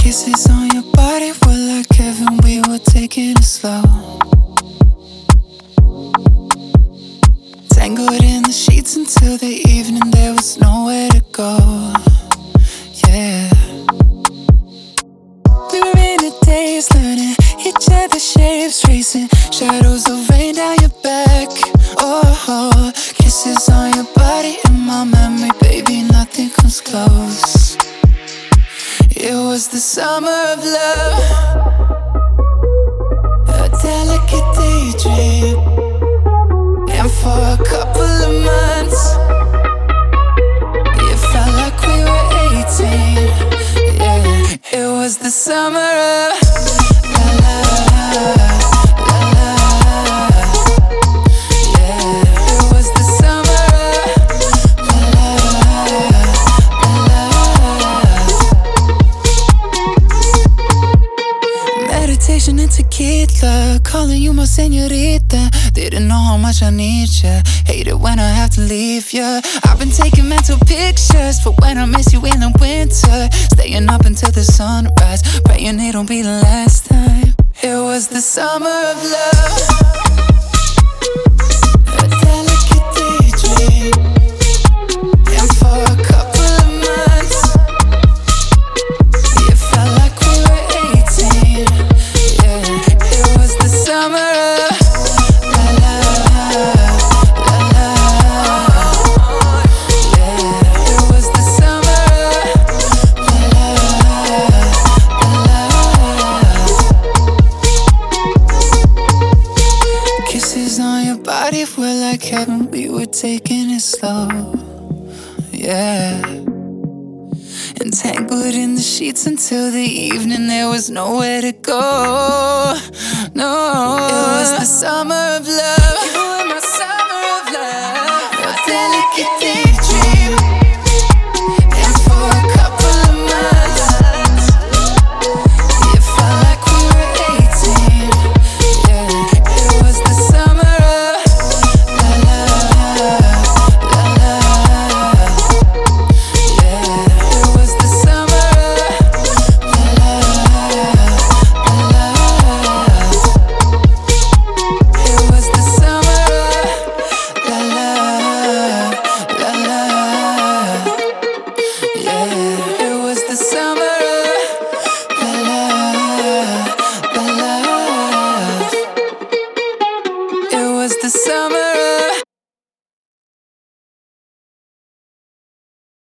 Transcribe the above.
Kisses on your body were like heaven, we were taking it slow. Tangled in the sheets until the evening, there was nowhere to go. Yeah. We were in a daze, learning each other's shapes, tracing shadows of rain down your back. Oh, kisses on your body in my memory, baby, nothing comes close. It was the summer of love, a delicate daydream. And for a couple of months, it felt like we were 18. Yeah, it was the summer of la la la, la la la. Yeah, it was the summer of la la la, la la. Meditation and tequila, calling you my señorita. Didn't know how much I need ya. Hate it when I have to leave ya. I've been taking mental pictures for when I miss you in the winter. Staying up until the sunrise, praying it don't be the last time. It was the summer of love, a delicate daydream. And for a couple of months, it felt like we were 18. Yeah, it was the summer of body were like heaven, we were taking it slow. Yeah. Entangled in the sheets until the evening, there was nowhere to go. No, it was the summer of love. You were my summer of love, a delicate day.